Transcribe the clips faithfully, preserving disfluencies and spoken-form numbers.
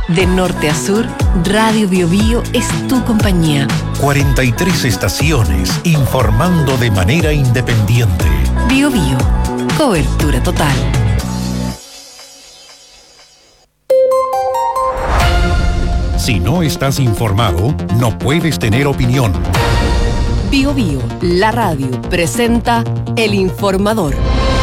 De norte a sur, Radio Biobío es tu compañía. cuarenta y tres estaciones informando de manera independiente. Biobío, cobertura total. Si no estás informado, no puedes tener opinión. Biobío, la radio, presenta El Informador.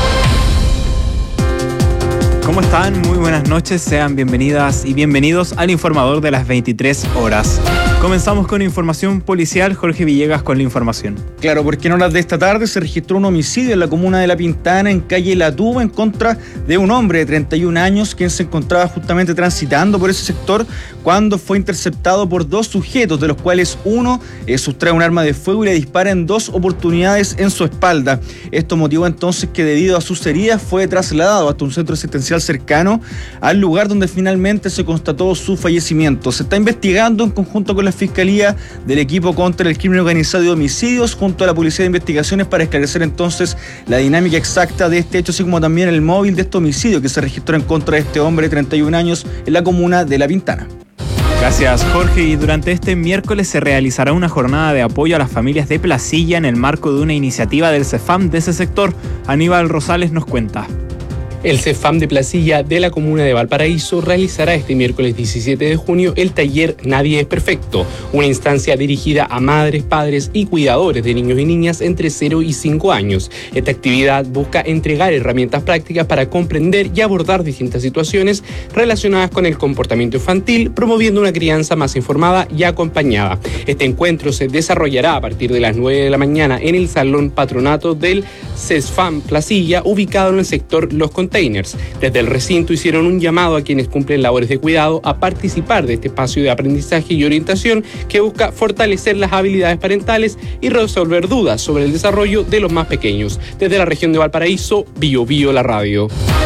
¿Cómo están? Muy buenas noches, sean bienvenidas y bienvenidos al Informador de las veintitrés horas. Comenzamos con información policial. Jorge Villegas con la información. Claro, porque en horas de esta tarde se registró un homicidio en la comuna de La Pintana, en calle La Tuba, en contra de un hombre de treinta y un años, quien se encontraba justamente transitando por ese sector cuando fue interceptado por dos sujetos, de los cuales uno eh, sustrae un arma de fuego y le dispara en dos oportunidades en su espalda. Esto motivó entonces que, debido a sus heridas, fue trasladado hasta un centro asistencial cercano al lugar donde finalmente se constató su fallecimiento. Se está investigando en conjunto con la Fiscalía del Equipo contra el Crimen Organizado y Homicidios junto a la Policía de Investigaciones para esclarecer entonces la dinámica exacta de este hecho, así como también el móvil de este homicidio que se registró en contra de este hombre de treinta y un años en la comuna de La Pintana. Gracias, Jorge. Y durante este miércoles se realizará una jornada de apoyo a las familias de Placilla en el marco de una iniciativa del CEFAM de ese sector. Aníbal Rosales nos cuenta. El CEFAM de Placilla de la comuna de Valparaíso realizará este miércoles diecisiete de junio el taller Nadie es Perfecto, una instancia dirigida a madres, padres y cuidadores de niños y niñas entre cero y cinco años. Esta actividad busca entregar herramientas prácticas para comprender y abordar distintas situaciones relacionadas con el comportamiento infantil, promoviendo una crianza más informada y acompañada. Este encuentro se desarrollará a partir de las nueve de la mañana en el Salón Patronato del CEFAM Placilla, ubicado en el sector Los Contenedores. Desde el recinto hicieron un llamado a quienes cumplen labores de cuidado a participar de este espacio de aprendizaje y orientación que busca fortalecer las habilidades parentales y resolver dudas sobre el desarrollo de los más pequeños. Desde la región de Valparaíso, Biobío la radio.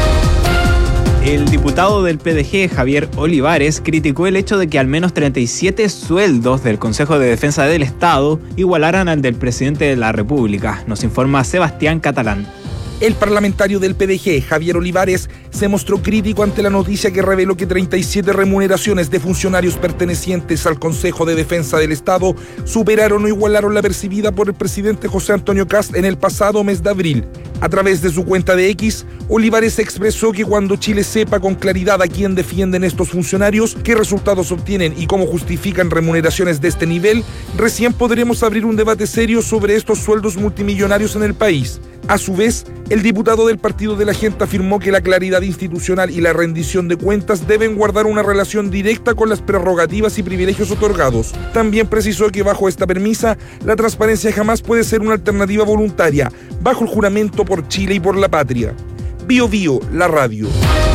El diputado del P D G, Javier Olivares, criticó el hecho de que al menos treinta y siete sueldos del Consejo de Defensa del Estado igualaran al del presidente de la República. Nos informa Sebastián Catalán. El parlamentario del P D G, Javier Olivares, se mostró crítico ante la noticia que reveló que treinta y siete remuneraciones de funcionarios pertenecientes al Consejo de Defensa del Estado superaron o igualaron la percibida por el presidente José Antonio Kast en el pasado mes de abril. A través de su cuenta de X, Olivares expresó que cuando Chile sepa con claridad a quién defienden estos funcionarios, qué resultados obtienen y cómo justifican remuneraciones de este nivel, recién podremos abrir un debate serio sobre estos sueldos multimillonarios en el país. A su vez, el diputado del Partido de la Gente afirmó que la claridad institucional y la rendición de cuentas deben guardar una relación directa con las prerrogativas y privilegios otorgados. También precisó que bajo esta premisa, la transparencia jamás puede ser una alternativa voluntaria, bajo el juramento por Chile y por la patria. Biobío, la radio.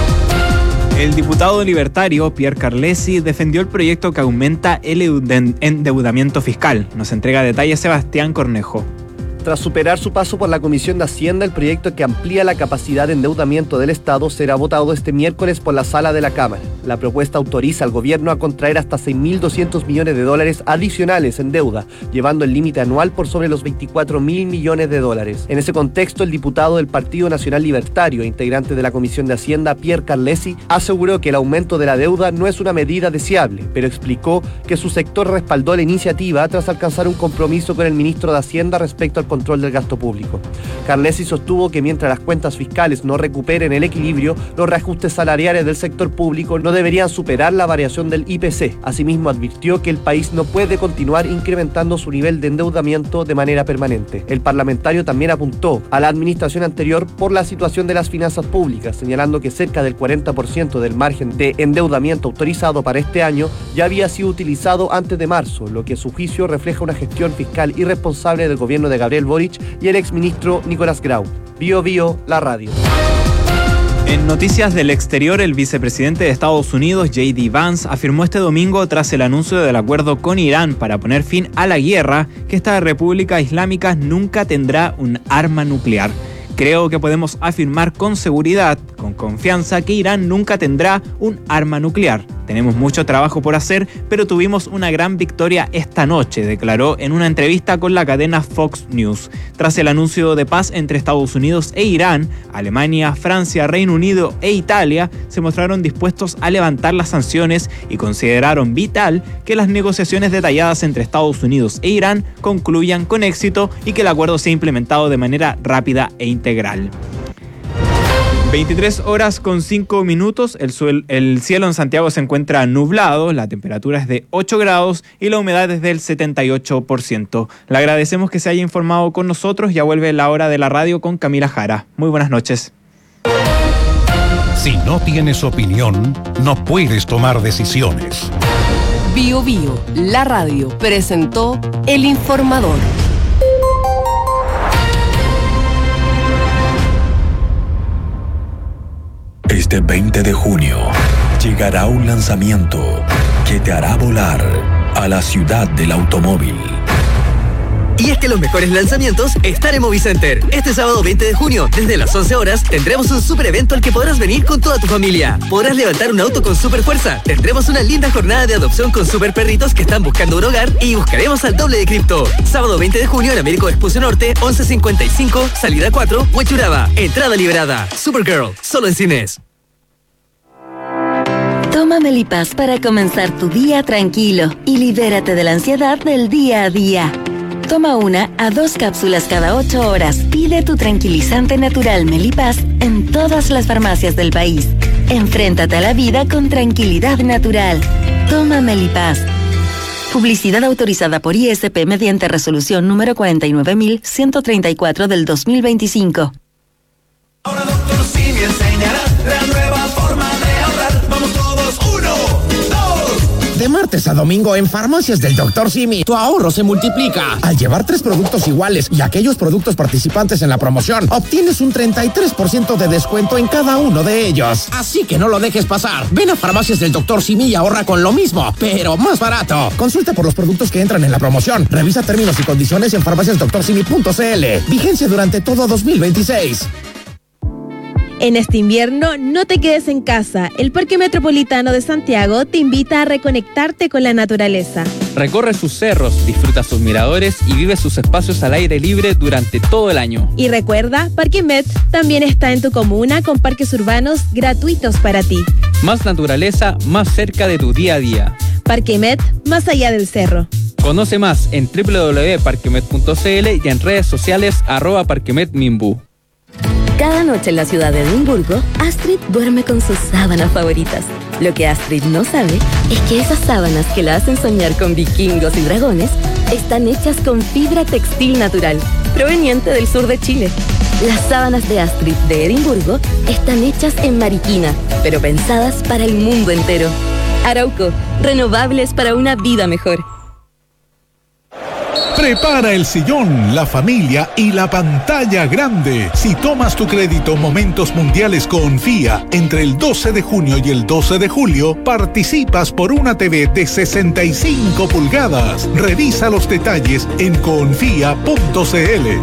El diputado libertario Pierre Carlesi defendió el proyecto que aumenta el endeudamiento fiscal. Nos entrega detalles Sebastián Cornejo. Tras superar su paso por la Comisión de Hacienda, el proyecto que amplía la capacidad de endeudamiento del Estado será votado este miércoles por la sala de la Cámara. La propuesta autoriza al gobierno a contraer hasta seis mil doscientos millones de dólares adicionales en deuda, llevando el límite anual por sobre los veinticuatro mil millones de dólares. En ese contexto, el diputado del Partido Nacional Libertario, integrante de la Comisión de Hacienda, Pierre Carlesi, aseguró que el aumento de la deuda no es una medida deseable, pero explicó que su sector respaldó la iniciativa tras alcanzar un compromiso con el ministro de Hacienda respecto al control del gasto público. Carlesi sostuvo que mientras las cuentas fiscales no recuperen el equilibrio, los reajustes salariales del sector público no deberían superar la variación del I P C. Asimismo, advirtió que el país no puede continuar incrementando su nivel de endeudamiento de manera permanente. El parlamentario también apuntó a la administración anterior por la situación de las finanzas públicas, señalando que cerca del cuarenta por ciento del margen de endeudamiento autorizado para este año ya había sido utilizado antes de marzo, lo que a su juicio refleja una gestión fiscal irresponsable del gobierno de Gabriel Boric y el exministro Nicolás Grau. Bio Bio, la radio. En noticias del exterior, el vicepresidente de Estados Unidos, J D Vance, afirmó este domingo, tras el anuncio del acuerdo con Irán para poner fin a la guerra, que esta república islámica nunca tendrá un arma nuclear. Creo que podemos afirmar con seguridad, con confianza, que Irán nunca tendrá un arma nuclear, Tenemos mucho trabajo por hacer, pero tuvimos una gran victoria esta noche, declaró en una entrevista con la cadena Fox News. Tras el anuncio de paz entre Estados Unidos e Irán, Alemania, Francia, Reino Unido e Italia se mostraron dispuestos a levantar las sanciones y consideraron vital que las negociaciones detalladas entre Estados Unidos e Irán concluyan con éxito y que el acuerdo sea implementado de manera rápida e integral. veintitrés horas con cinco minutos, el, suel, el cielo en Santiago se encuentra nublado, la temperatura es de ocho grados y la humedad es del setenta y ocho por ciento. Le agradecemos que se haya informado con nosotros, ya vuelve la hora de la radio con Camila Jara. Muy buenas noches. Si no tienes opinión, no puedes tomar decisiones. Bio Bio, la radio, presentó El Informador. Este veinte de junio llegará un lanzamiento que te hará volar a la ciudad del automóvil. Y es que los mejores lanzamientos están en Movicenter. Este sábado veinte de junio, desde las once horas, tendremos un super evento al que podrás venir con toda tu familia. Podrás levantar un auto con super fuerza. Tendremos una linda jornada de adopción con super perritos que están buscando un hogar y buscaremos al doble de cripto. Sábado veinte de junio en Américo Vespucio Norte, once cincuenta y cinco, salida cuatro, Huechuraba. Entrada liberada. Supergirl, solo en cines. Toma Melipaz para comenzar tu día tranquilo y libérate de la ansiedad del día a día. Toma una a dos cápsulas cada ocho horas. Pide tu tranquilizante natural Melipaz en todas las farmacias del país. Enfréntate a la vida con tranquilidad natural. Toma Melipaz. Publicidad autorizada por I S P mediante resolución número cuarenta y nueve mil ciento treinta y cuatro del dos mil veinticinco. Ahora doctor Simi enseñará la nueva forma de ahorrar. Vamos todos, uno, dos. De martes a domingo en Farmacias del doctor Simi, tu ahorro se multiplica. Al llevar tres productos iguales y aquellos productos participantes en la promoción, obtienes un treinta y tres por ciento de descuento en cada uno de ellos. Así que no lo dejes pasar. Ven a Farmacias del doctor Simi y ahorra con lo mismo, pero más barato. Consulta por los productos que entran en la promoción. Revisa términos y condiciones en farmacias doctor simi punto c l. Vigencia durante todo dos mil veintiséis. En este invierno, no te quedes en casa. El Parque Metropolitano de Santiago te invita a reconectarte con la naturaleza. Recorre sus cerros, disfruta sus miradores y vive sus espacios al aire libre durante todo el año. Y recuerda, Parque Met también está en tu comuna con parques urbanos gratuitos para ti. Más naturaleza, más cerca de tu día a día. Parque Met, más allá del cerro. Conoce más en doble u doble u doble u punto parquemet punto c l y en redes sociales arroba parquemetminbu. Cada noche en la ciudad de Edimburgo, Astrid duerme con sus sábanas favoritas. Lo que Astrid no sabe es que esas sábanas que la hacen soñar con vikingos y dragones están hechas con fibra textil natural, proveniente del sur de Chile. Las sábanas de Astrid de Edimburgo están hechas en Mariquina, pero pensadas para el mundo entero. Arauco, renovables para una vida mejor. Prepara el sillón, la familia y la pantalla grande. Si tomas tu crédito Momentos Mundiales Confía entre el doce de junio y el doce de julio, participas por una T V de sesenta y cinco pulgadas. Revisa los detalles en confía punto c l.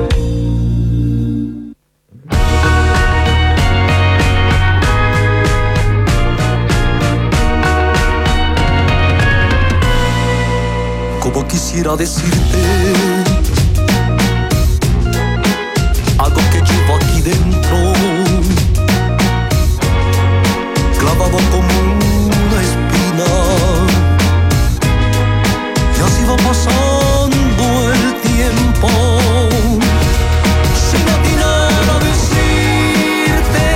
Como quisiera decirte algo que llevo aquí dentro, clavado como una espina, y así va pasando el tiempo sin atinar a decirte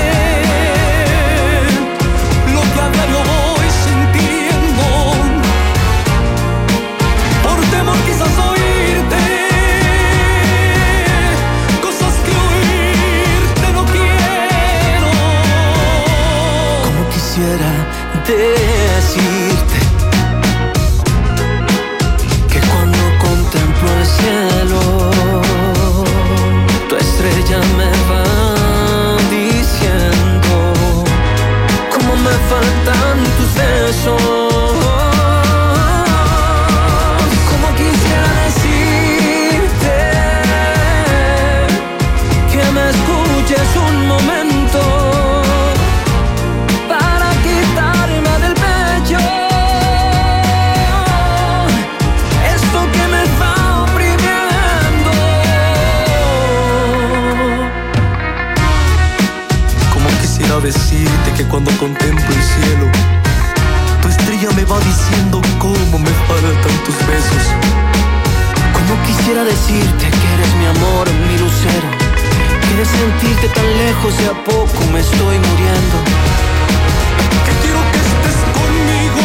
lo que a diario voy sintiendo. Por temor quizás oírte cosas que oírte no quiero. Como quisiera decirte que cuando contemplo el cielo, tu estrella me va diciendo cómo me faltan tus besos. Es un momento para quitarme del pecho cuando contemplo el cielo. Tu estrella me va diciendo cómo me faltan tus besos. Como quisiera decirte que eres mi amor, mi lucero, que de sentirte tan lejos de a poco me estoy muriendo. Que quiero que estés conmigo,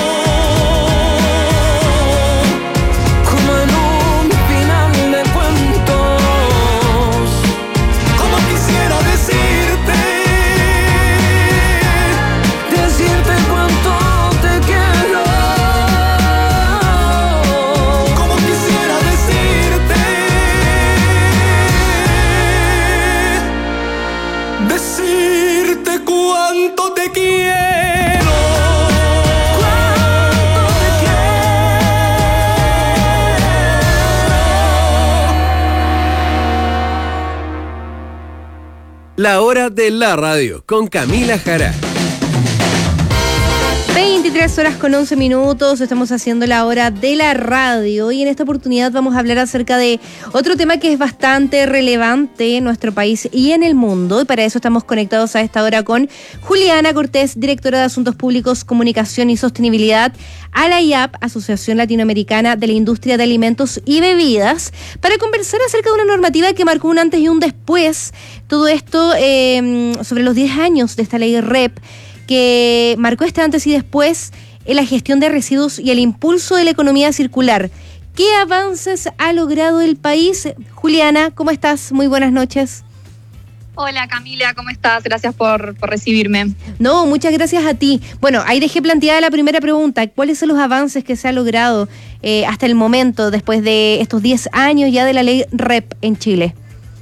como en un final de cuentos. Como quisiera decirte, decirte cuánto te quiero. Como quisiera decirte, decirte cuánto te quiero. Cuánto te La hora de la radio con Camila Jara. veintitrés horas con once minutos, estamos haciendo la hora de la radio y en esta oportunidad vamos a hablar acerca de otro tema que es bastante relevante en nuestro país y en el mundo, y para eso estamos conectados a esta hora con Juliana Cortés, directora de Asuntos Públicos, Comunicación y Sostenibilidad a la I A P, Asociación Latinoamericana de la Industria de Alimentos y Bebidas, para conversar acerca de una normativa que marcó un antes y un después. Todo esto eh, sobre los diez años de esta ley R E P, que marcó este antes y después en la gestión de residuos y el impulso de la economía circular. ¿Qué avances ha logrado el país? Juliana, ¿cómo estás? Muy buenas noches. Hola Camila, ¿cómo estás? Gracias por, por recibirme. No, muchas gracias a ti. Bueno, ahí dejé planteada la primera pregunta. ¿Cuáles son los avances que se ha logrado eh, hasta el momento, después de estos diez años ya de la ley R E P en Chile?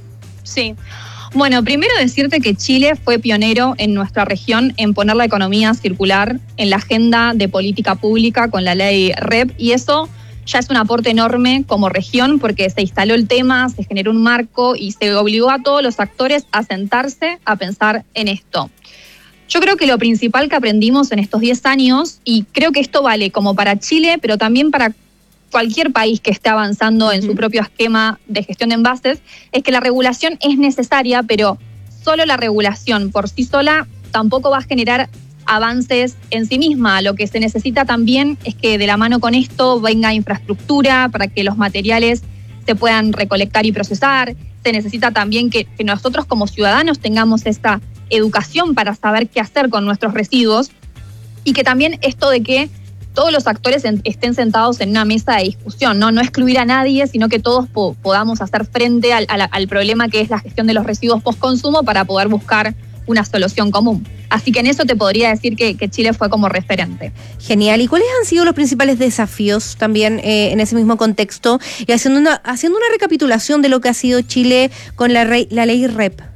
Sí. Bueno, primero decirte que Chile fue pionero en nuestra región en poner la economía circular en la agenda de política pública con la ley R E P, y eso ya es un aporte enorme como región porque se instaló el tema, se generó un marco y se obligó a todos los actores a sentarse a pensar en esto. Yo creo que lo principal que aprendimos en estos diez años, y creo que esto vale como para Chile, pero también para cualquier país que esté avanzando en su propio esquema de gestión de envases, es que la regulación es necesaria, pero solo la regulación por sí sola tampoco va a generar avances en sí misma. Lo que se necesita también es que de la mano con esto venga infraestructura para que los materiales se puedan recolectar y procesar. Se necesita también que, que nosotros como ciudadanos tengamos esta educación para saber qué hacer con nuestros residuos, y que también esto de que todos los actores en, estén sentados en una mesa de discusión, ¿no? No excluir a nadie, sino que todos po- podamos hacer frente al, al, al problema que es la gestión de los residuos post-consumo para poder buscar una solución común. Así que en eso te podría decir que, que Chile fue como referente. Genial. ¿Y cuáles han sido los principales desafíos también eh, en ese mismo contexto? Y haciendo una, haciendo una recapitulación de lo que ha sido Chile con la, rey, la ley R E P.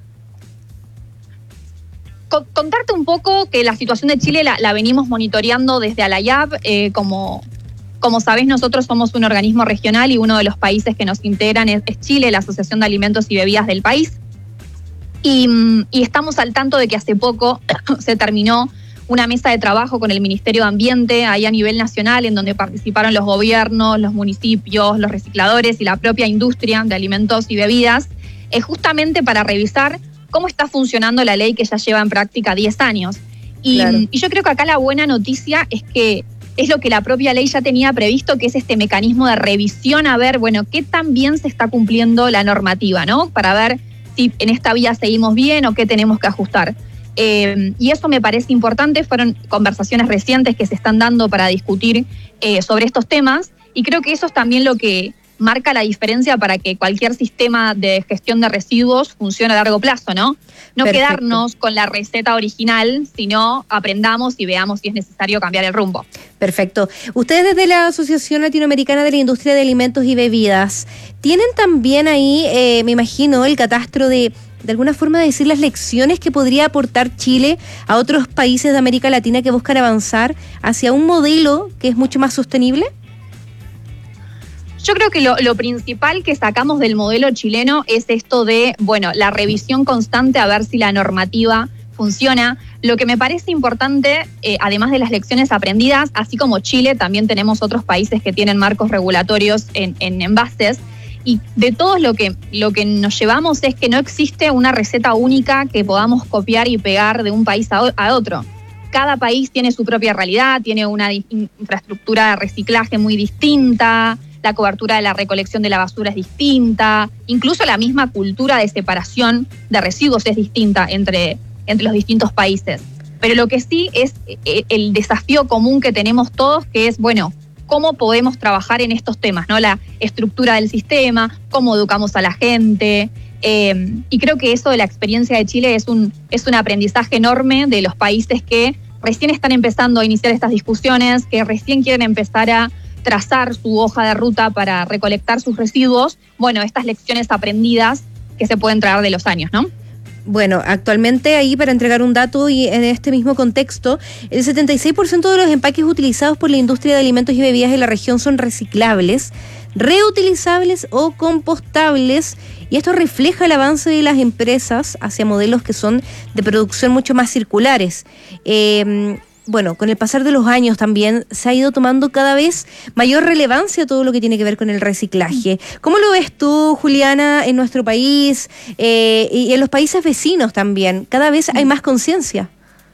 Contarte un poco que la situación de Chile la, la venimos monitoreando desde a la I A P. Eh, como, como sabés, nosotros somos un organismo regional y uno de los países que nos integran es, es Chile, la Asociación de Alimentos y Bebidas del país. Y, y estamos al tanto de que hace poco se terminó una mesa de trabajo con el Ministerio de Ambiente ahí a nivel nacional, en donde participaron los gobiernos, los municipios, los recicladores y la propia industria de alimentos y bebidas, eh, justamente para revisar cómo está funcionando la ley que ya lleva en práctica diez años. Y, claro. y yo creo que acá la buena noticia es que es lo que la propia ley ya tenía previsto, que es este mecanismo de revisión, a ver, bueno, qué tan bien se está cumpliendo la normativa, ¿no? Para ver si en esta vía seguimos bien o qué tenemos que ajustar. Eh, y eso me parece importante. Fueron conversaciones recientes que se están dando para discutir eh, sobre estos temas, y creo que eso es también lo que marca la diferencia para que cualquier sistema de gestión de residuos funcione a largo plazo, ¿no? No Perfecto. Quedarnos con la receta original, sino aprendamos y veamos si es necesario cambiar el rumbo. Perfecto. Ustedes desde la Asociación Latinoamericana de la Industria de Alimentos y Bebidas, ¿tienen también ahí, eh, me imagino, el catastro de, de alguna forma, decir las lecciones que podría aportar Chile a otros países de América Latina que buscan avanzar hacia un modelo que es mucho más sostenible? Yo creo que lo, lo principal que sacamos del modelo chileno es esto de, bueno, la revisión constante a ver si la normativa funciona. Lo que me parece importante, eh, además de las lecciones aprendidas, así como Chile, también tenemos otros países que tienen marcos regulatorios en, en envases, y de todos lo que, lo que nos llevamos es que no existe una receta única que podamos copiar y pegar de un país a, a otro. cada país tiene su propia realidad, tiene una infraestructura de reciclaje muy distinta, la cobertura de la recolección de la basura es distinta, incluso la misma cultura de separación de residuos es distinta entre, entre los distintos países. Pero lo que sí es el desafío común que tenemos todos, que es, bueno, cómo podemos trabajar en estos temas, ¿no? La estructura del sistema, cómo educamos a la gente. Eh, y creo que eso de la experiencia de Chile es un, es un aprendizaje enorme de los países que recién están empezando a iniciar estas discusiones, que recién quieren empezar a trazar su hoja de ruta para recolectar sus residuos. Bueno, estas lecciones aprendidas que se pueden traer de los años, ¿no? Bueno, actualmente ahí para entregar un dato y en este mismo contexto, el setenta y seis por ciento de los empaques utilizados por la industria de alimentos y bebidas en la región son reciclables, reutilizables o compostables, y esto refleja el avance de las empresas hacia modelos que son de producción mucho más circulares. Eh, Bueno, con el pasar de los años también se ha ido tomando cada vez mayor relevancia todo lo que tiene que ver con el reciclaje. ¿Cómo lo ves tú, Juliana, en nuestro país eh, y en los países vecinos también? Cada vez hay más conciencia.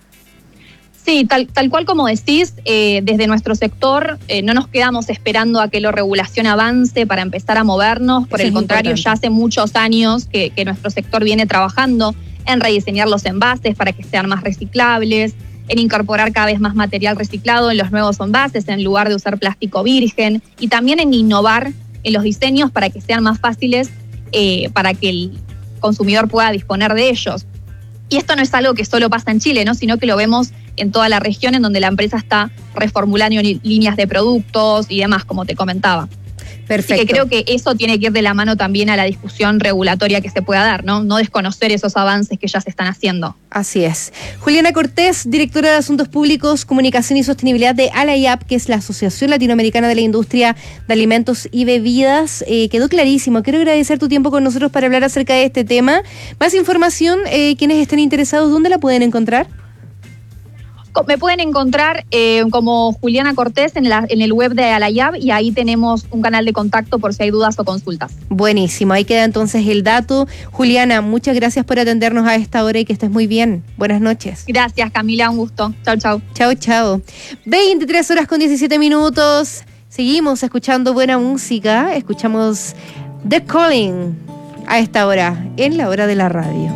Sí, tal, tal cual como decís, eh, desde nuestro sector eh, no nos quedamos esperando a que la regulación avance para empezar a movernos. Por Eso el es contrario, importante. ya hace muchos años que, que nuestro sector viene trabajando en rediseñar los envases para que sean más reciclables, en incorporar cada vez más material reciclado en los nuevos envases en lugar de usar plástico virgen, y también en innovar en los diseños para que sean más fáciles eh, para que el consumidor pueda disponer de ellos. Y esto no es algo que solo pasa en Chile, ¿no? Sino que lo vemos en toda la región, en donde la empresa está reformulando li- líneas de productos y demás, como te comentaba. Perfecto. Así que creo que eso tiene que ir de la mano también a la discusión regulatoria que se pueda dar, ¿no? No desconocer esos avances que ya se están haciendo. Así es. Juliana Cortés, directora de Asuntos Públicos, Comunicación y Sostenibilidad de ALAIAP, que es la Asociación Latinoamericana de la Industria de Alimentos y Bebidas. Eh, quedó clarísimo. Quiero agradecer tu tiempo con nosotros para hablar acerca de este tema. Más información, eh, quienes estén interesados, ¿dónde la pueden encontrar? Me pueden encontrar eh, como Juliana Cortés en, la, en el web de ALAIAP, y ahí tenemos un canal de contacto por si hay dudas o consultas. Buenísimo, ahí queda entonces el dato. Juliana, muchas gracias por atendernos a esta hora y que estés muy bien. Buenas noches. Gracias, Camila, un gusto. Chau, chau. Chau, chau. veintitrés horas con diecisiete minutos. Seguimos escuchando buena música. Escuchamos The Calling a esta hora, en la hora de la radio.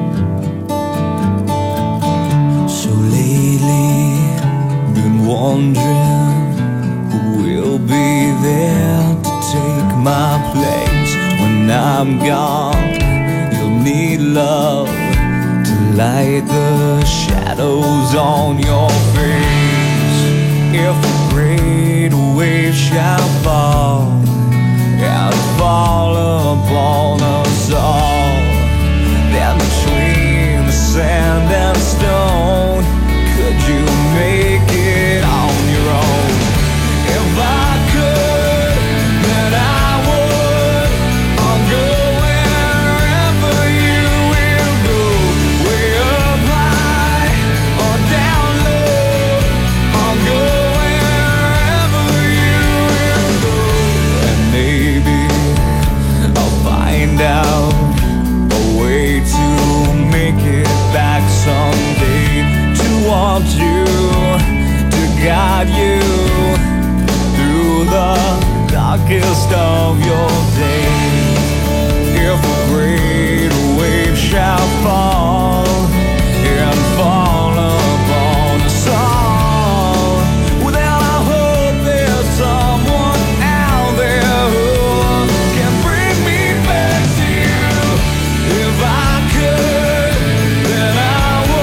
Wondering who will be there to take my place when I'm gone. You'll need love to light the shadows on your face. If a great wave shall fall and fall upon us all, then between the sand and stone, could you make it on your own? If I could, then I would. I'll go wherever you will go, way up high or down low. I'll go wherever you will go, and maybe I'll find out a way to make it back someday. Want you to guide you through the darkest of your days. If a great wave shall fall and fall upon us all, well, then I hope there's someone out there who can bring me back to you. If I could, then I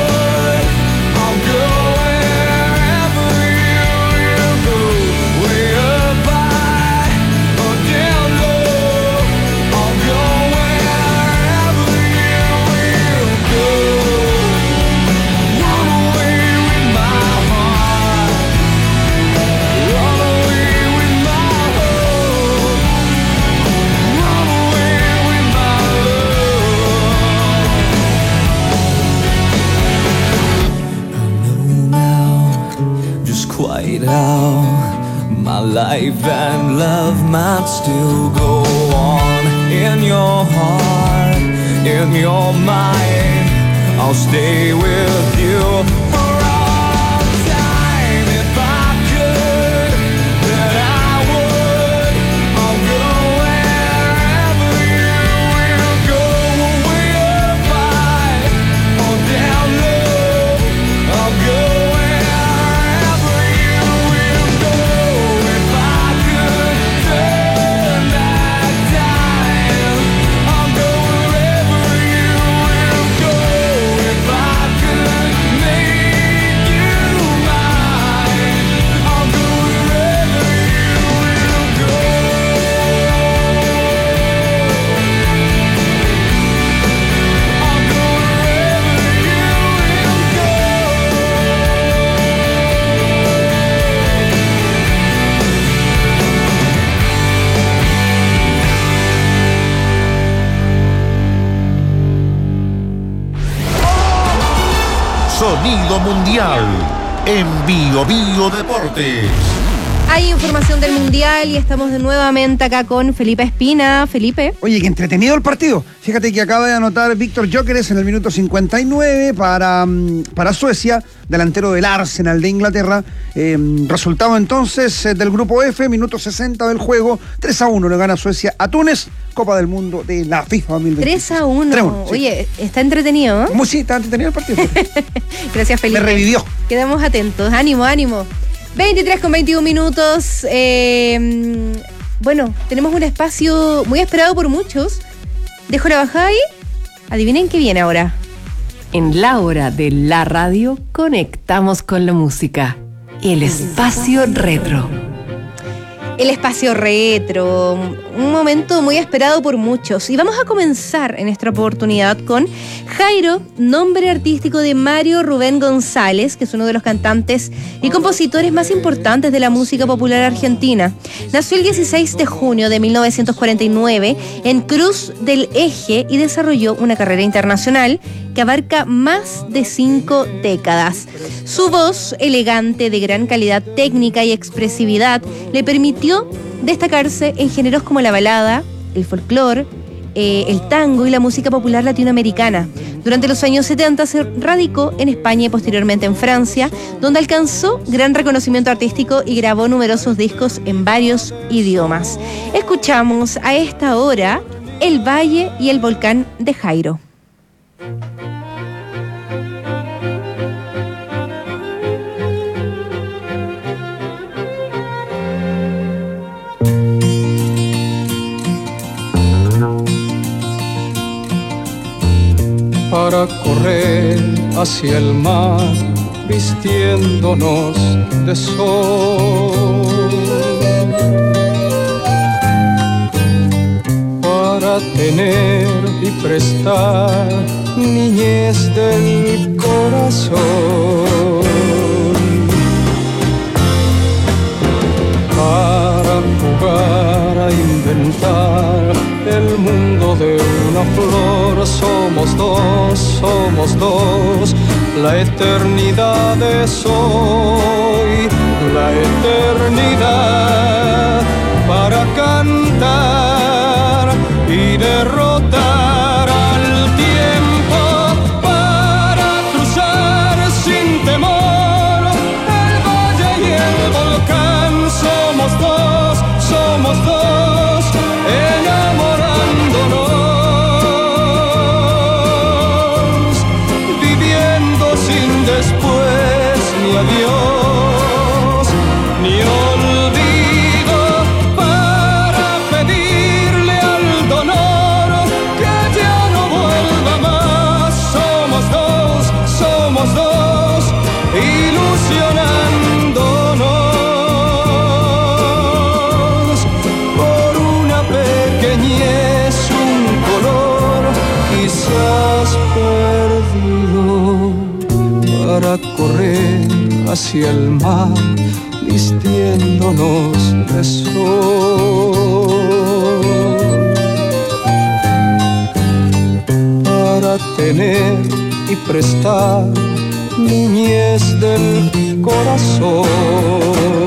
quite how my life and love might still go on. In your heart, in your mind, I'll stay with you for all. partido mundial en Bio Bio Deportes. Hay información del Mundial y estamos de nuevamente acá con Felipe Espina. Felipe. Oye, qué entretenido el partido. Fíjate que acaba de anotar Víctor Gyökeres en el minuto cincuenta y nueve para, para Suecia, delantero del Arsenal de Inglaterra. Eh, resultado entonces eh, del grupo F, minuto sesenta del juego, tres a uno le gana Suecia a Túnez, Copa del Mundo de la FIFA dos mil veinte. tres a uno. tres a uno, sí. Oye, está entretenido, ¿no? Muy, sí, está entretenido el partido. Gracias, Felipe. Me revivió. Quedamos atentos. Ánimo, ánimo. veintitrés con veintiún minutos. Eh, bueno, tenemos un espacio muy esperado por muchos. Dejo la bajada ahí. Adivinen qué viene ahora. En la hora de la radio conectamos con la música. El espacio retro. El espacio retro, un momento muy esperado por muchos. Y vamos a comenzar en esta oportunidad con Jairo, nombre artístico de Mario Rubén González, que es uno de los cantantes y compositores más importantes de la música popular argentina. Nació el dieciséis de junio de mil novecientos cuarenta y nueve en Cruz del Eje y desarrolló una carrera internacional que abarca más de cinco décadas. Su voz, elegante, de gran calidad técnica y expresividad, le permitió destacarse en géneros como la balada, el folclore, eh, el tango y la música popular latinoamericana. Durante los años setenta se radicó en España y posteriormente en Francia, donde alcanzó gran reconocimiento artístico y grabó numerosos discos en varios idiomas. Escuchamos a esta hora El Valle y el Volcán de Jairo. Para correr hacia el mar, vistiéndonos de sol. Para tener y prestar niñez del corazón. Para jugar a inventar el mundo de una flor. Somos dos, somos dos, la eternidad es hoy, la eternidad para cantar y derrotar al tiempo, para cruzar sin temor el valle y el volcán. Somos dos, somos dos, enamorándonos, viviendo sin después ni adiós, ni olvido, para pedirle al donor que ya no vuelva más. Somos dos, somos dos, ilusionándonos por una pequeñez, un color quizás perdido, para correr hacia el mar, vistiéndonos de sol. Para tener y prestar niñez del corazón.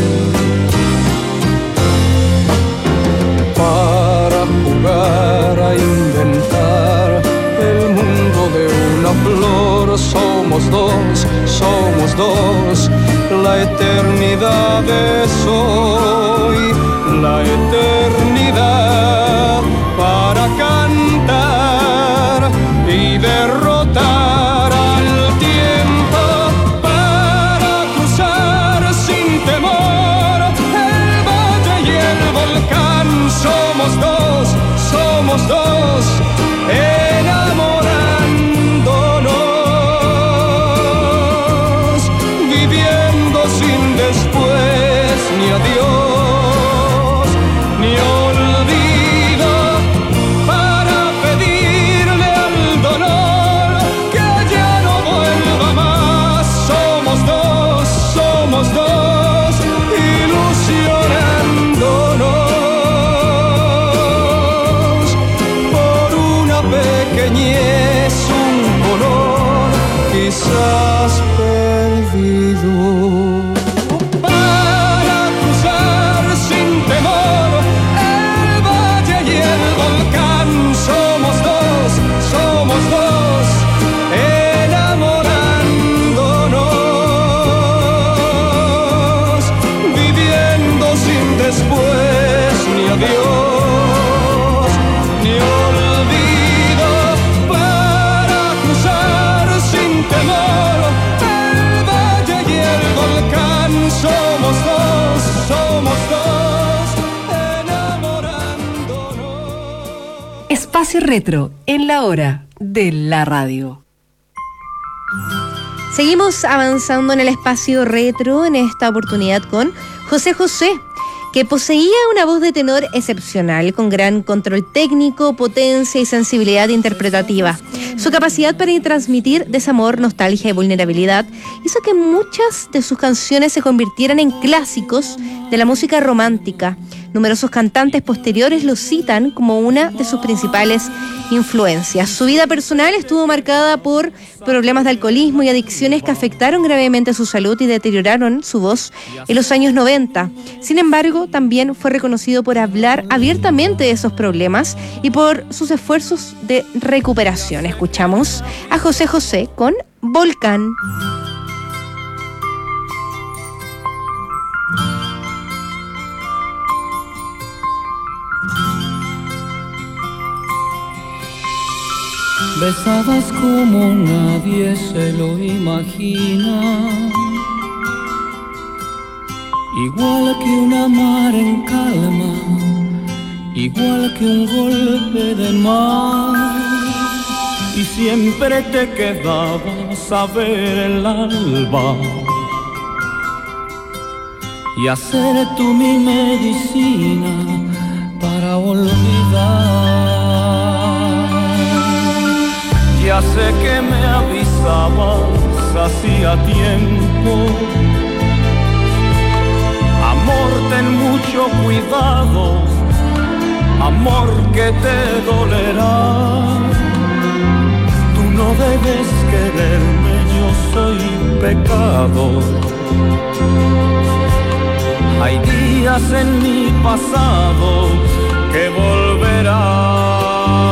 Para jugar a inventar el mundo de una flor. Somos dos, somos dos, la eternidad es hoy, la eternidad para cantar y derrotar al tiempo, para cruzar sin temor el valle y el volcán. Somos dos, somos dos, enamorándonos, viviendo sin después Espacio Retro en la hora de la radio. Seguimos avanzando en el espacio retro, en esta oportunidad con José José, que poseía una voz de tenor excepcional, con gran control técnico, potencia y sensibilidad interpretativa. Su capacidad para transmitir desamor, nostalgia y vulnerabilidad hizo que muchas de sus canciones se convirtieran en clásicos de la música romántica. Numerosos cantantes posteriores lo citan como una de sus principales influencias. Su vida personal estuvo marcada por problemas de alcoholismo y adicciones que afectaron gravemente su salud y deterioraron su voz en los años noventa. Sin embargo, también fue reconocido por hablar abiertamente de esos problemas y por sus esfuerzos de recuperación. Escuchamos a José José con Volcán. Besadas como nadie se lo imagina, igual que una mar en calma, igual que un golpe de mar. Y siempre te quedabas a ver el alba y hacer tú mi medicina para olvidar. Ya sé que me avisabas hacía tiempo. Amor, ten mucho cuidado, amor, que te dolerá. Tú no debes quererme, yo soy pecado. Hay días en mi pasado que volverán.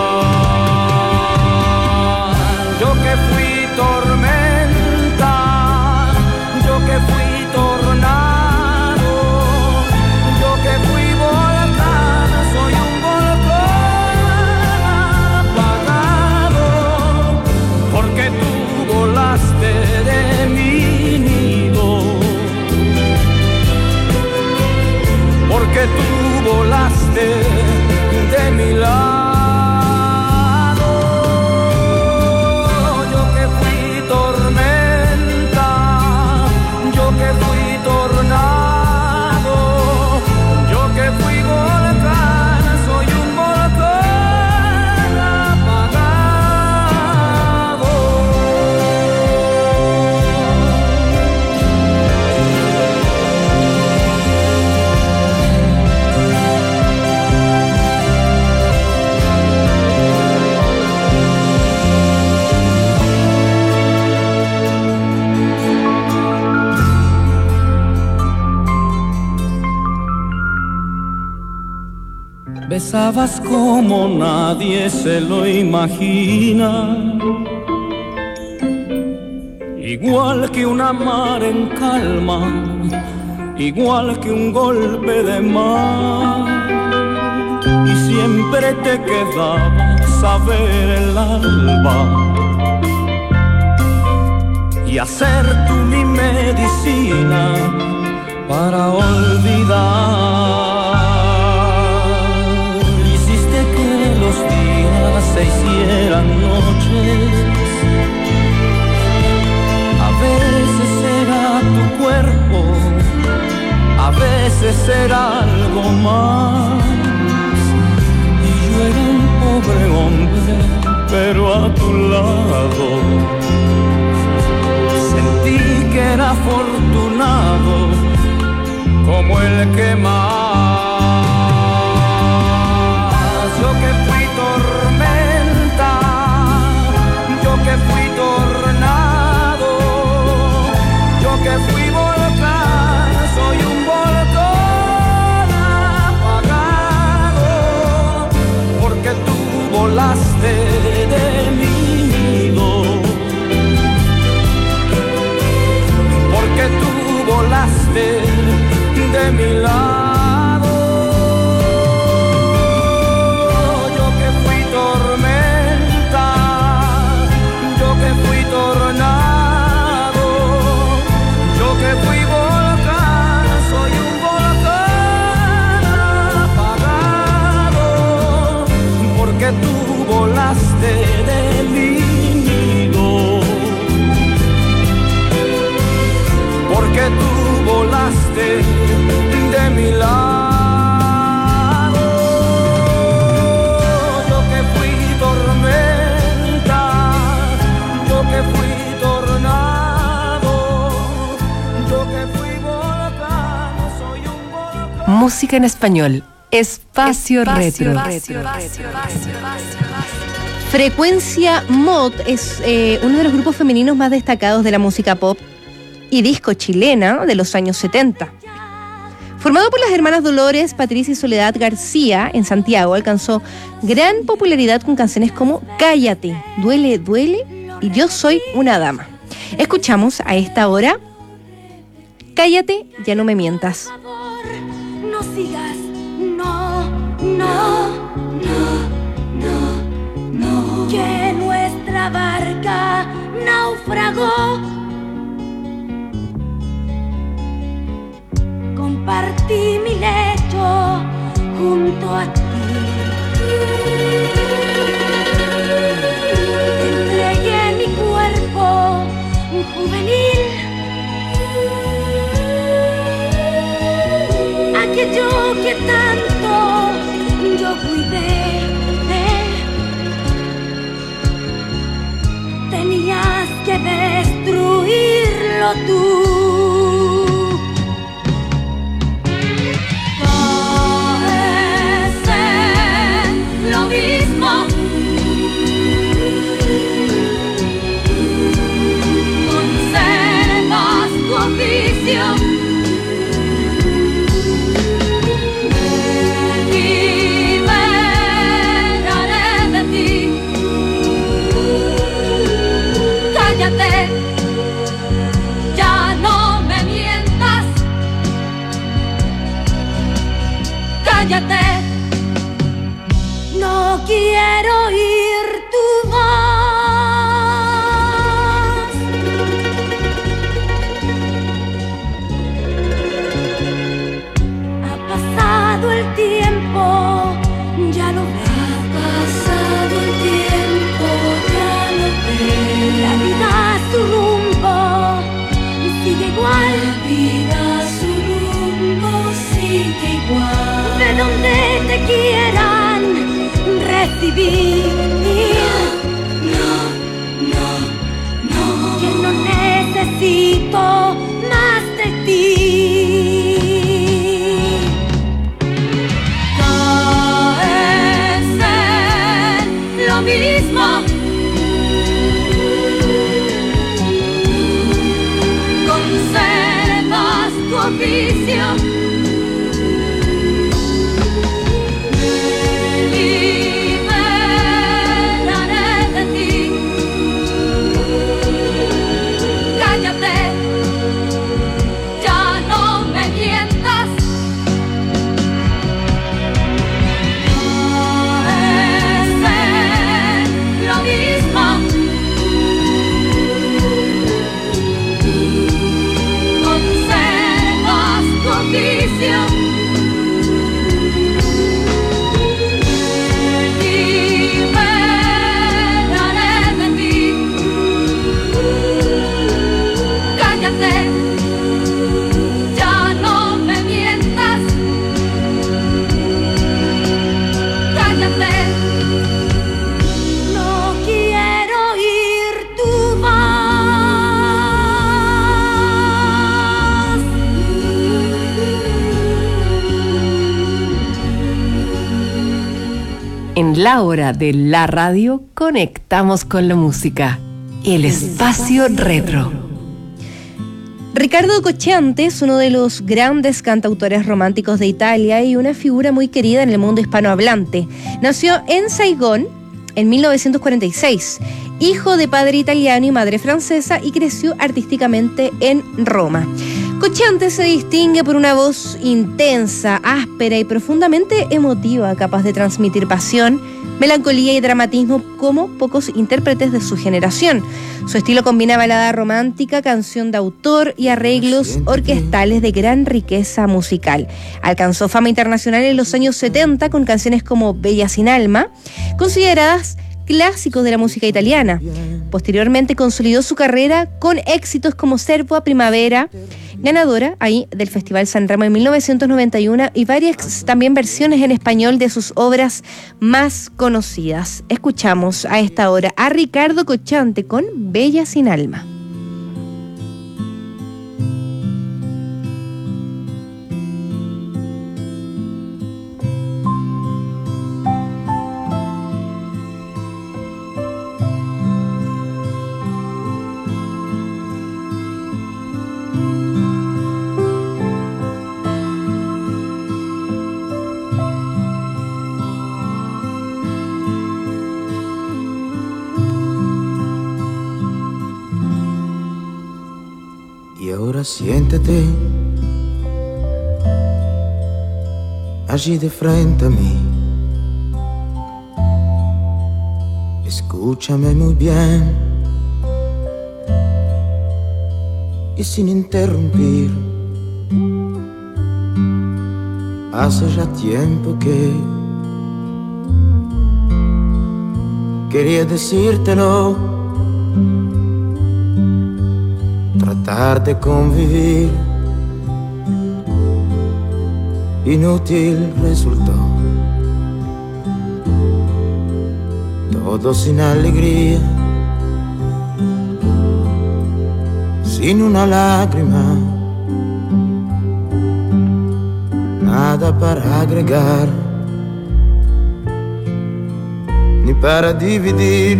Yo que fui tormenta, yo que fui tornado, yo que fui volcán, soy un volcán apagado, porque tú volaste de mi nido, porque tú volaste de mi lado. Besabas como nadie se lo imagina, igual que una mar en calma, igual que un golpe de mar. Y siempre te quedabas a ver el alba y hacer tú mi medicina para olvidar. Los días se hicieran noches, a veces será tu cuerpo, a veces será algo más. Y yo era un pobre hombre, pero a tu lado sentí que era afortunado como el que más. Yo que fui tormenta, yo que fui tornado, yo que fui volcán, soy un volcán apagado, porque tú volaste de mi nido, porque tú volaste de mi lado. música en español. Espacio, Espacio Retro. Retro. Frecuencia Mod es eh, uno de los grupos femeninos más destacados de la música pop y disco chilena de los años setenta. Formado por las hermanas Dolores, Patricia y Soledad García en Santiago, alcanzó gran popularidad con canciones como Cállate, Duele, Duele y Yo Soy una Dama. Escuchamos a esta hora Cállate, Ya No Me Mientas. No sigas, no, no, no, no, no. Que nuestra barca naufragó. Compartí mi lecho junto a ti. Entregué mi cuerpo juvenil. Aquello que tanto yo cuidé, tenías que destruirlo tú. Caes en lo mismo. Conservas tu oficio. Ya no me mientas. Cállate. No quiero oír tu voz. Ha pasado el tiempo, ya lo ves. Ha pasado el tiempo, ya lo ves. La vida su rumbo sigue igual. La vida su rumbo sigue igual. De donde te quieran recibir. No, no, no, no. Que no necesito más de ti. Caes en lo mismo. Conservas tu oficio. Me liberaré de ti. Cállate. Ya no me mientas. Caes en lo mismo. Conservas tu oficio. En la hora de la radio, conectamos con la música. El espacio retro. Ricardo Cocciante es uno de los grandes cantautores románticos de Italia y una figura muy querida en el mundo hispanohablante. Nació en Saigón en mil novecientos cuarenta y seis, hijo de padre italiano y madre francesa, y creció artísticamente en Roma. Cocciante se distingue por una voz intensa, áspera y profundamente emotiva, capaz de transmitir pasión, melancolía y dramatismo como pocos intérpretes de su generación. Su estilo combina balada romántica, canción de autor y arreglos orquestales de gran riqueza musical. Alcanzó fama internacional en los años setenta con canciones como Bella sin alma, consideradas clásicos de la música italiana. Posteriormente consolidó su carrera con éxitos como Servo a Primavera, ganadora ahí del Festival San Remo en mil novecientos noventa y uno, y varias también versiones en español de sus obras más conocidas. Escuchamos a esta hora a Ricardo Cocciante con Bella sin alma. Ahora siéntate allí de frente a mí. Escúchame muy bien y sin interrumpir. Hace ya tiempo que quería decírtelo, tratar de convivir, inútil resultó. Todo sin alegría, sin una lágrima, nada para agregar, ni para dividir.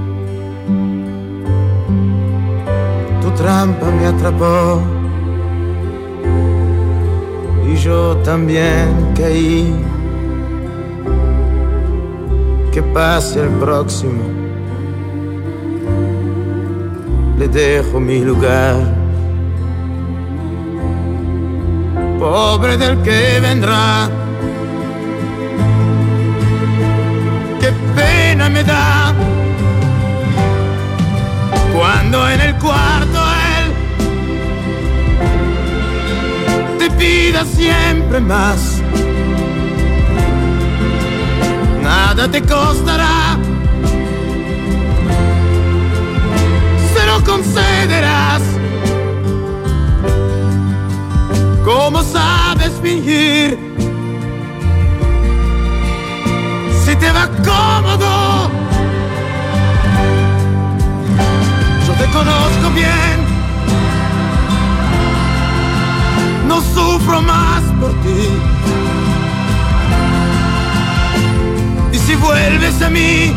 Tu trampa me atrapó y yo también caí. Que pase el próximo, le dejo mi lugar. Pobre del que vendrá, qué pena me da cuando en el cuarto él te pida siempre más. Nada te costará, se lo concederás. ¿Cómo sabes fingir? Si te va cómodo, yo te conozco bien, no sufro más por ti. Y si vuelves a mí,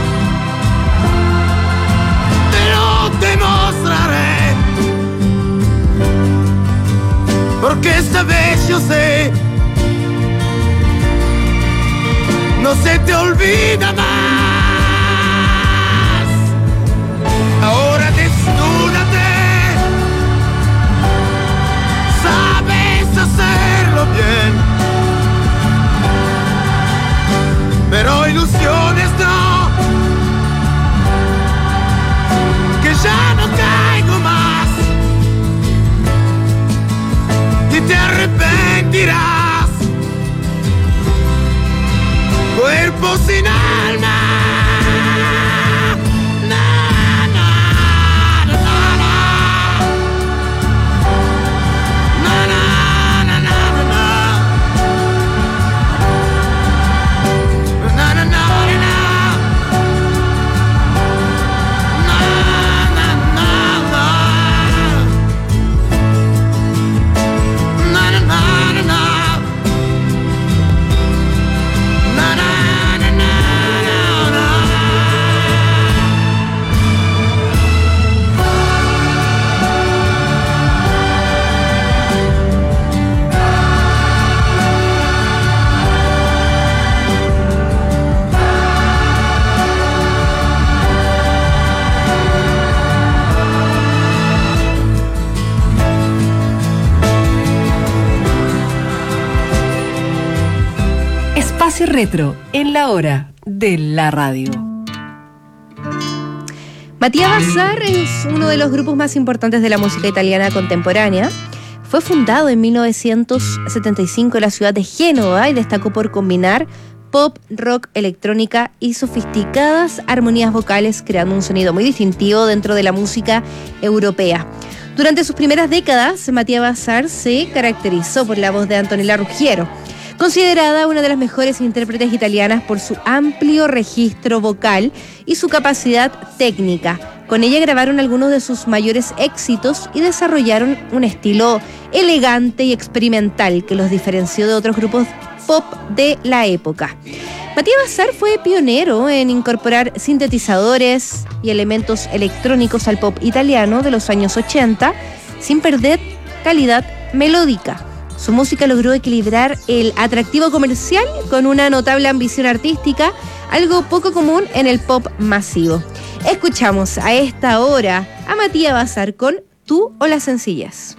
te lo demostraré. Porque esta vez yo sé, no se te olvida más. Ahora desnúdate, sabes hacerlo bien, pero ilusiones no, que ya no caigo más. Y te arrepentirás, cuerpo sin alma. Retro en la hora de la radio. Matías Bazar es uno de los grupos más importantes de la música italiana contemporánea. Fue fundado en mil novecientos setenta y cinco en la ciudad de Génova y destacó por combinar pop, rock, electrónica y sofisticadas armonías vocales, creando un sonido muy distintivo dentro de la música europea. Durante sus primeras décadas, Matías Bazar se caracterizó por la voz de Antonella Ruggiero, considerada una de las mejores intérpretes italianas por su amplio registro vocal y su capacidad técnica. Con ella grabaron algunos de sus mayores éxitos y desarrollaron un estilo elegante y experimental que los diferenció de otros grupos pop de la época. Matías Bazar fue pionero en incorporar sintetizadores y elementos electrónicos al pop italiano de los años ochenta, sin perder calidad melódica. Su música logró equilibrar el atractivo comercial con una notable ambición artística, algo poco común en el pop masivo. Escuchamos a esta hora a Matías Bazar con tú o la sencillez?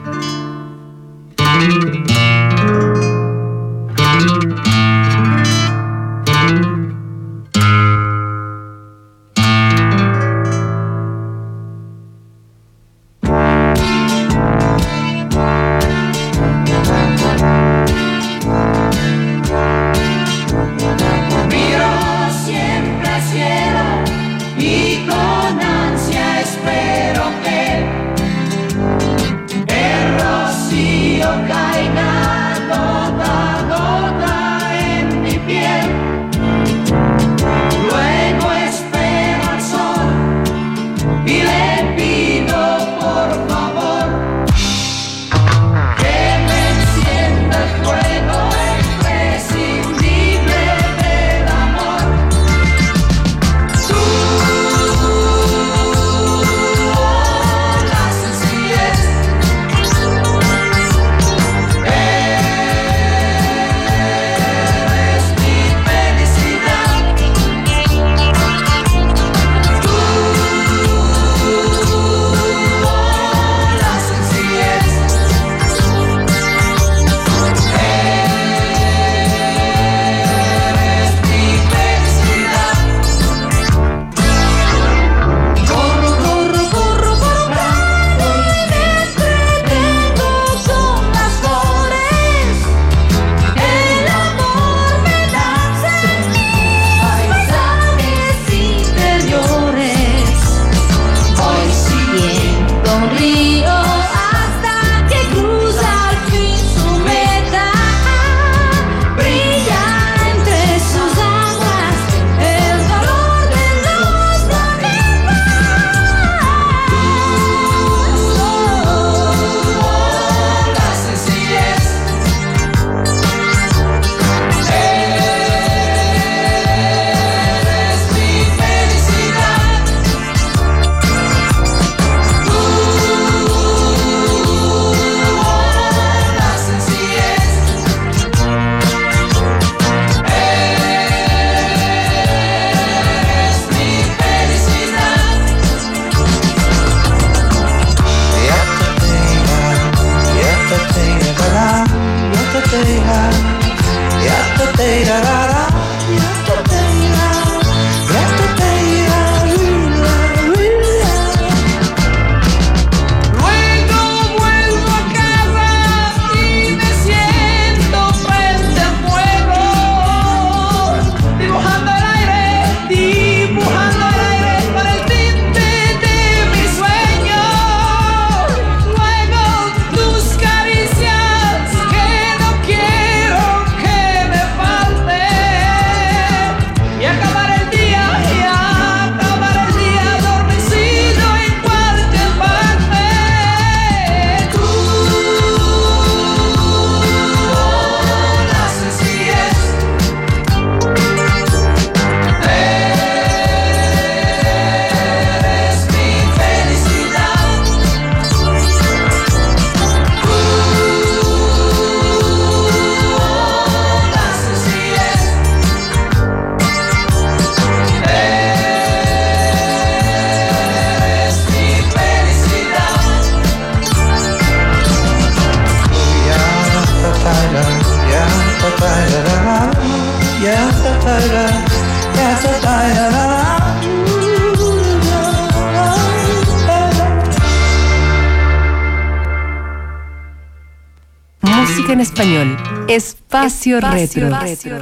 Música en español. Espacio, Espacio Retro. Retro.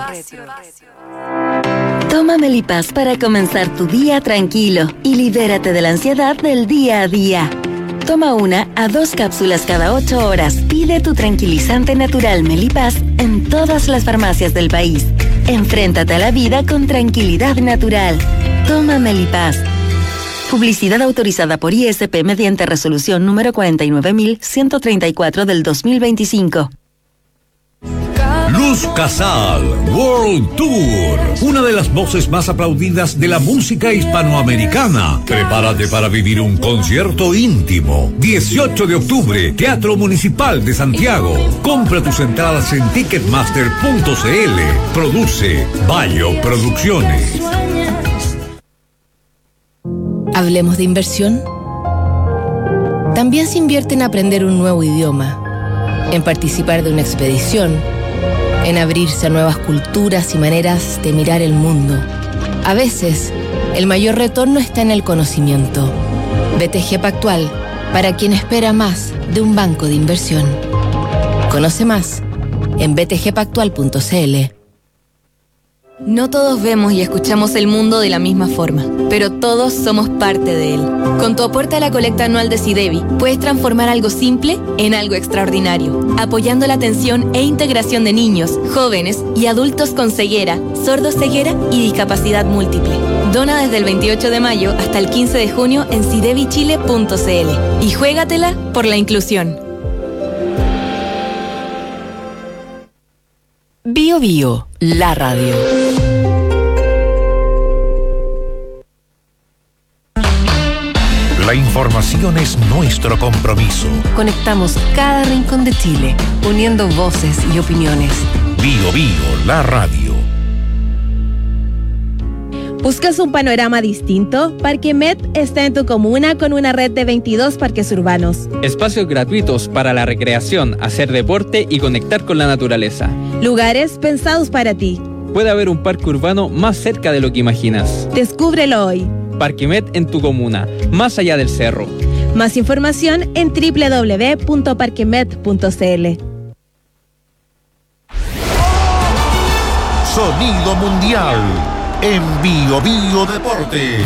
Toma Melipaz para comenzar tu día tranquilo y libérate de la ansiedad del día a día. Toma una a dos cápsulas cada ocho horas. Pide tu tranquilizante natural Melipaz en todas las farmacias del país. Enfréntate a la vida con tranquilidad natural. Toma Melipaz. Publicidad autorizada por I S P mediante resolución número cuarenta y nueve mil ciento treinta y cuatro del dos mil veinticinco. Luz Casal World Tour, una de las voces más aplaudidas de la música hispanoamericana. Prepárate para vivir un concierto íntimo. dieciocho de octubre, Teatro Municipal de Santiago. Compra tus entradas en ticketmaster punto c l. Produce Bayo Producciones. Hablemos de inversión. También se invierte en aprender un nuevo idioma, en participar de una expedición, en abrirse a nuevas culturas y maneras de mirar el mundo. A veces, el mayor retorno está en el conocimiento. B T G Pactual, para quien espera más de un banco de inversión. Conoce más en b t g pactual punto c l. No todos vemos y escuchamos el mundo de la misma forma, pero todos somos parte de él. Con tu aporte a la colecta anual de SIDEBI, puedes transformar algo simple en algo extraordinario, apoyando la atención e integración de niños, jóvenes y adultos con ceguera, sordoceguera y discapacidad múltiple. Dona desde el veintiocho de mayo hasta el quince de junio en sidebi chile punto c l y juégatela por la inclusión. Bio Bio, la radio. La información es nuestro compromiso. Conectamos cada rincón de Chile, uniendo voces y opiniones. Bio Bio, la radio. ¿Buscas un panorama distinto? Parquemet está en tu comuna con una red de veintidós parques urbanos. Espacios gratuitos para la recreación, hacer deporte y conectar con la naturaleza. Lugares pensados para ti. Puede haber un parque urbano más cerca de lo que imaginas. Descúbrelo hoy. Parquemet en tu comuna, más allá del cerro. Más información en doble u doble u doble u punto parquemet punto c l. Sonido Mundial en Bio Bio Deportes.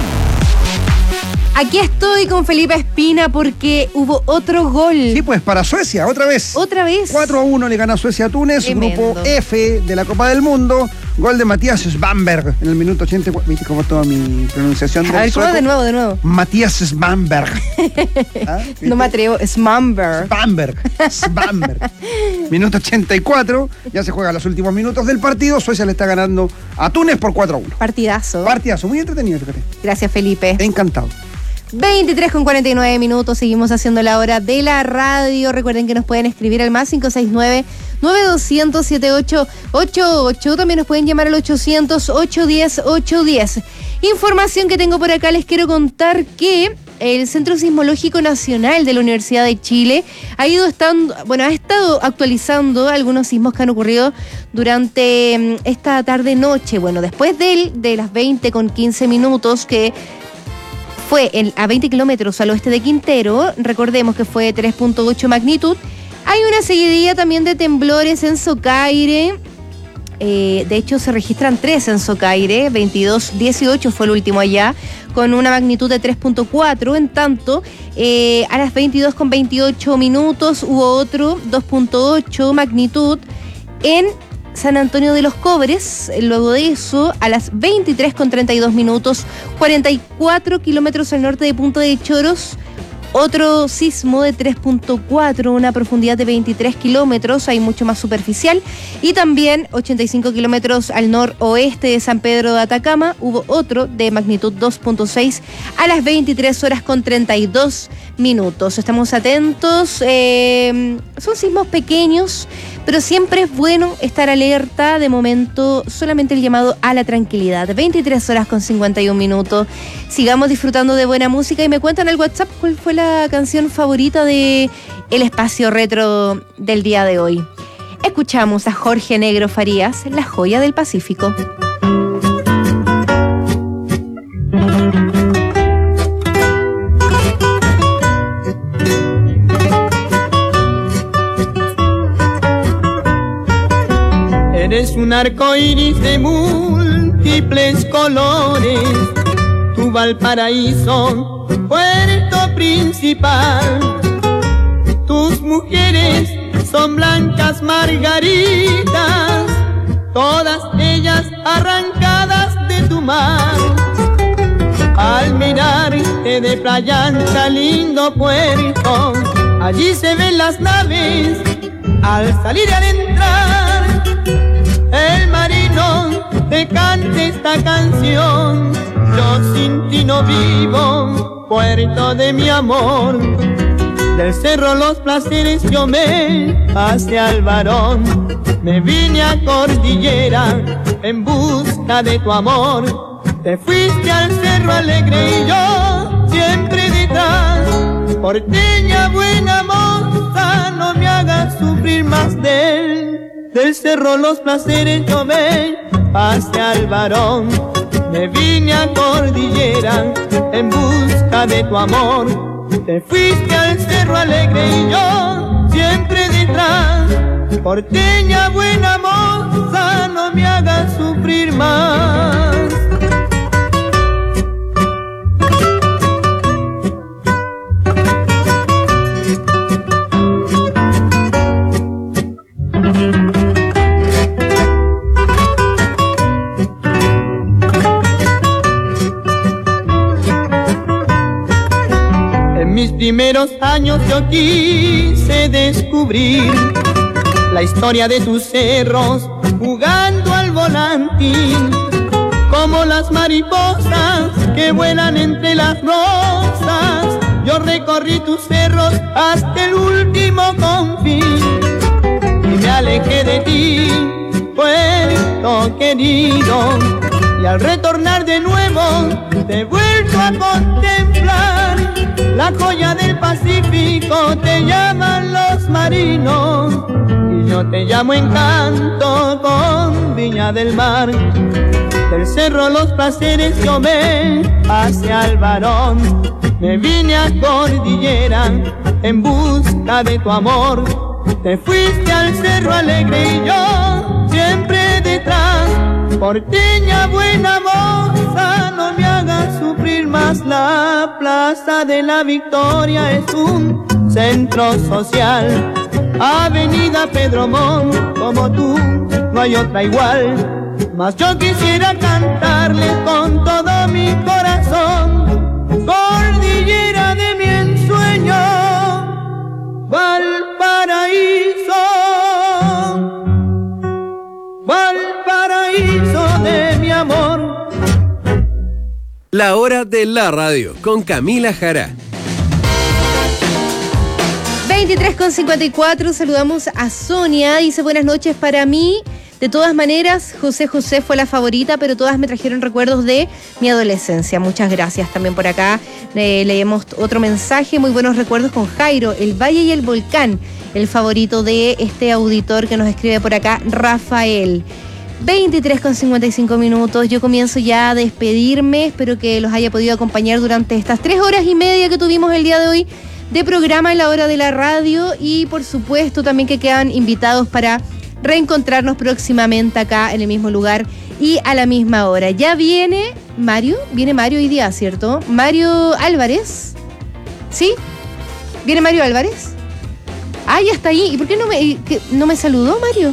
Aquí estoy con Felipe Espina porque hubo otro gol. Sí, pues para Suecia, otra vez. Otra vez. cuatro a uno le gana Suecia a Túnez, Tremendo. Grupo F de la Copa del Mundo. Gol de Matías Svanberg en el minuto ochenta y cuatro. ¿Viste cómo toda mi pronunciación? A ver, ¿cómo? De nuevo, de nuevo. Matías Svanberg. ¿Ah? No me atrevo. Smamberg. Svanberg. Svanberg. Minuto ochenta y cuatro. Ya se juegan los últimos minutos del partido. Suecia le está ganando a Túnez por cuatro a uno. Partidazo. Partidazo. Muy entretenido, fíjate. Gracias, Felipe. Encantado. veintitrés con cuarenta y nueve minutos, seguimos haciendo la hora de la radio. Recuerden que nos pueden escribir al más cinco seis nueve, nueve dos cero cero, siete ocho ocho ocho. También nos pueden llamar al ochocientos, ochocientos diez, ochocientos diez. Información que tengo por acá, les quiero contar que el Centro Sismológico Nacional de la Universidad de Chile ha ido estando, bueno, ha estado actualizando algunos sismos que han ocurrido durante esta tarde-noche. Bueno, después de, de las veinte con quince minutos que fue en, a veinte kilómetros al oeste de Quintero, recordemos que fue tres punto ocho magnitud. Hay una seguidilla también de temblores en Socaire, eh, de hecho se registran tres en Socaire, veintidós dieciocho fue el último allá, con una magnitud de tres punto cuatro, en tanto eh, a las veintidós con veintiocho minutos hubo otro dos punto ocho magnitud en San Antonio de los Cobres. Luego de eso, a las veintitrés con treinta y dos minutos, cuarenta y cuatro kilómetros al norte de Punta de Choros, otro sismo de tres punto cuatro, una profundidad de veintitrés kilómetros, hay mucho más superficial, y también ochenta y cinco kilómetros al noroeste de San Pedro de Atacama, hubo otro de magnitud dos punto seis a las veintitrés horas con treinta y dos minutos. Estamos atentos, eh, son sismos pequeños, pero siempre es bueno estar alerta. De momento, solamente el llamado a la tranquilidad. veintitrés horas con cincuenta y un minutos. Sigamos disfrutando de buena música y me cuentan al WhatsApp cuál fue la canción favorita de el espacio retro del día de hoy. Escuchamos a Jorge Negro Farías, La Joya del Pacífico. Eres un arco iris de múltiples colores, tu Valparaíso, puerto principal. Tus mujeres son blancas margaritas, todas ellas arrancadas de tu mar. Al mirarte de playa ancha, lindo puerto, allí se ven las naves al salir y al entrar. El marino te canta esta canción, yo sin ti no vivo, puerto de mi amor. Del cerro Los Placeres yo me pasé al varón, me vine a Cordillera en busca de tu amor. Te fuiste al Cerro Alegre y yo siempre detrás, Porteña buena moza, no me hagas sufrir más de él. Del cerro Los Placeres yo me pasé al varón. Me vine a Cordillera en busca de tu amor. Te fuiste al Cerro Alegre y yo siempre detrás. Porteña buena moza, no me hagas sufrir más. En mis primeros años yo quise descubrir la historia de tus cerros jugando al volantín, como las mariposas que vuelan entre las rosas. Yo recorrí tus cerros hasta el último confín y me alejé de ti, puerto querido, y al retornar de nuevo te he vuelto a contemplar. La joya del Pacífico te llaman los marinos y yo te llamo Encanto con Viña del Mar. Del Cerro Los Placeres yo me pasé al varón. Me vine a Cordillera en busca de tu amor. Te fuiste al Cerro Alegre y yo siempre detrás. Porteña buena moza, no me hagas sufrir más. La Plaza de la Victoria es un centro social. Avenida Pedro Montt, como tú, no hay otra igual. Mas yo quisiera cantarle con todo mi corazón, Cordillera de mi ensueño, Valparaíso, Valparaíso de mi amor. La hora de la radio con Camila Jara. veintitrés con cincuenta y cuatro, saludamos a Sonia, dice buenas noches para mí. De todas maneras, José José fue la favorita, pero todas me trajeron recuerdos de mi adolescencia. Muchas gracias también por acá. Eh, leemos otro mensaje, muy buenos recuerdos con Jairo, El Valle y el Volcán, el favorito de este auditor que nos escribe por acá, Rafael. veintitrés con cincuenta y cinco minutos, yo comienzo ya a despedirme, espero que los haya podido acompañar durante estas tres horas y media que tuvimos el día de hoy de programa en la hora de la radio y por supuesto también que quedan invitados para reencontrarnos próximamente acá en el mismo lugar y a la misma hora. Ya viene Mario, viene Mario hoy día, ¿cierto? Mario Álvarez, ¿sí? ¿Viene Mario Álvarez? Ah, ya está ahí. ¿Y por qué no me, que, no me saludó Mario?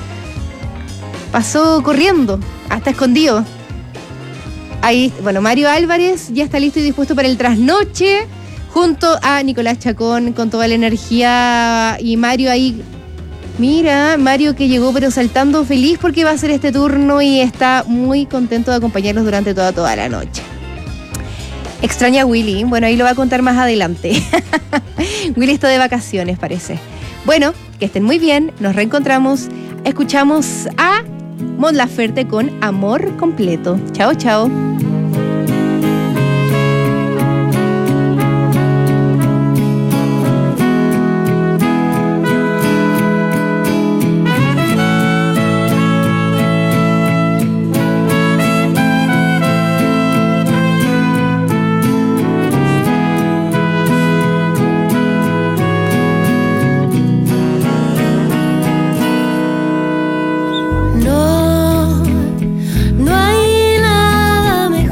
Pasó corriendo, hasta escondido. Ahí, bueno, Mario Álvarez ya está listo y dispuesto para el trasnoche, junto a Nicolás Chacón, con toda la energía, y Mario ahí. Mira, Mario que llegó pero saltando feliz porque va a hacer este turno y está muy contento de acompañarnos durante toda, toda la noche. Extraña a Willy, bueno, ahí lo va a contar más adelante. Willy está de vacaciones, parece. Bueno, que estén muy bien, nos reencontramos, escuchamos a Mon Laferte con Amor Completo. Chao, chao. No, no hay nada mejor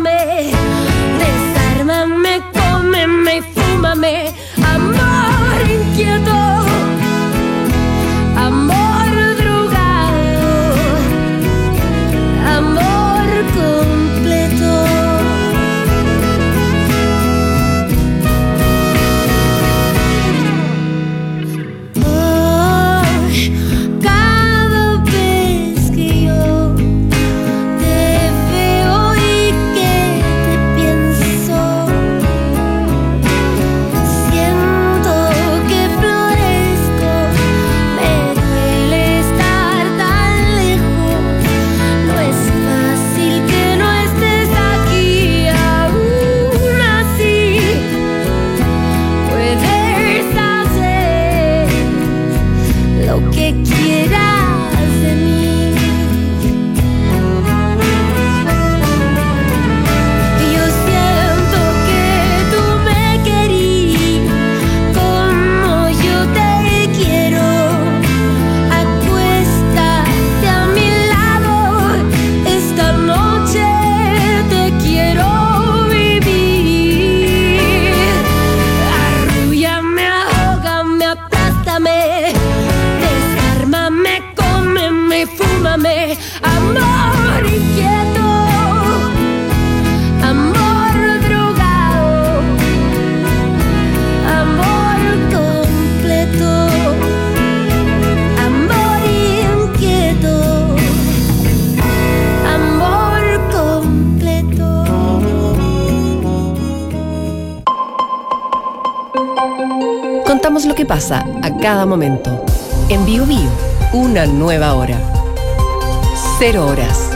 aplástame, desármame, cómeme y fúmame, amor inquieto, amor drogado, amor completo. Amor inquieto, amor drogado, amor completo, amor inquieto, amor completo. Contamos lo que pasa a cada momento. En Bio Bio, una nueva hora. Cero horas.